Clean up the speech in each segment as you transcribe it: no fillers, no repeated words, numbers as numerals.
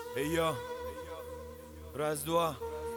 Йо, раз-два.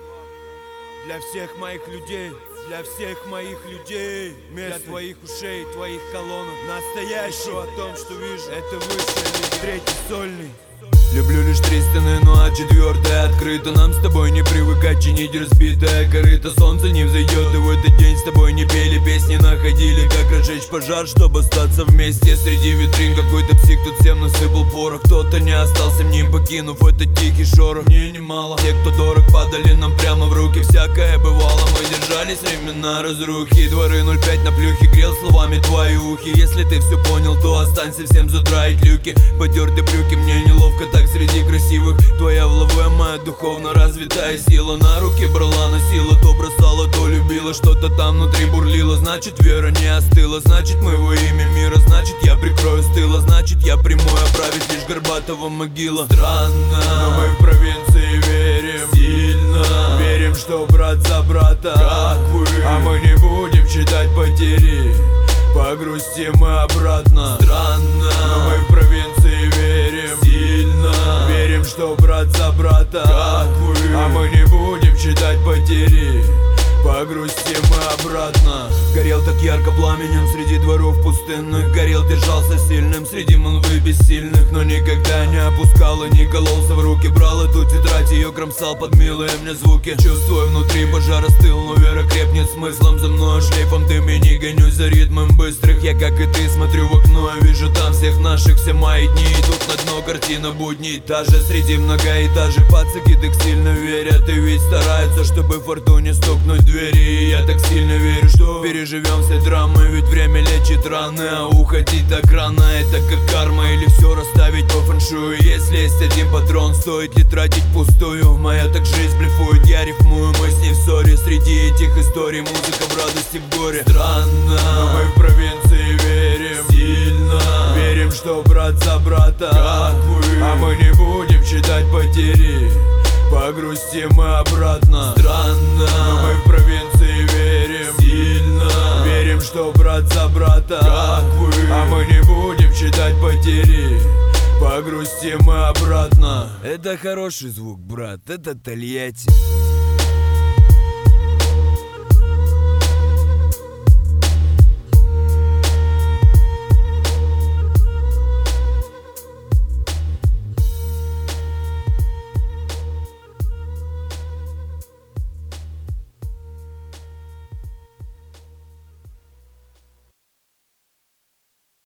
Для всех моих людей, для всех моих людей, для твоих ушей, твоих колонок. Настоящий о том, что вижу, это выше, третий сольный. Люблю лишь тристаны, ну а четвертая открыта. Нам с тобой не привыкать чинить разбитое корыто. Солнце не взойдет, и в этот день с тобой не пели песни. Находили, как разжечь пожар, чтобы остаться вместе. Среди витрин какой-то псих тут всем насыпал порох. Кто-то не остался ним, покинув этот тихий шорох. Мне немало, те, кто дорог, падали нам прямо в руки. Всякое бывало, мы держались времена разрухи. Дворы 05 на плюхе, грел словами твои ухи. Если ты все понял, то останься всем задраить люки. Потерты брюки, мне неловко так среди красивых. Твоя в лаве, моя духовно развитая сила. На руки брала, носила, то бросала, то любила. Что-то там внутри бурлило, значит вера не остыла. Значит мы во имя мира, значит я прикрою с тыла. Значит я прямой, оправить лишь Горбатова могила. Странно, но мы в провинции верим сильно. Верим, что брат за брата, как вы. А мы не будем считать потери, погрустим мы обратно. Странно, но мы в провинции верим сильно. Верим, что брат за брата, как вы. А мы не будем считать потери, погрустим мы обратно. Горел так ярко пламенем среди дворов пустынных. Горел, держался сильным среди молвы бессильных. Но никогда не опускал и не кололся в руки. Брал эту тетрадь, ее кромсал под милые мне звуки. Чувствую, внутри пожар остыл, но вера крепнет смыслом. За мной шлейфом дыми не гонюсь за ритмом быстрых. Я, как и ты, смотрю в окно, я вижу там всех наших. Все мои дни идут на дно, картина будней. Даже среди многоэтажек пацаки так сильно верят. И ведь стараются, чтобы фортуне стукнуть в двери. И я так сильно верю, что переживем все драмы. Ведь время лечит раны, а уходить так рано это как карма. Или все расставить по фэншую. Если есть один патрон, стоит ли тратить пустую? Моя так жизнь блефует, я рифмую, мы с ней в ссоре. Среди этих историй музыка в радости, в горе. Странно, но мы в провинции верим сильно. Верим, что брат за брата, как вы. А мы не будем считать потери, погрустим мы обратно. Странно, но мы в провинции верим сильно. Верим, что брат за брата, как вы. А мы не будем считать потери, погрустим мы обратно. Это хороший звук, брат, это Тольятти.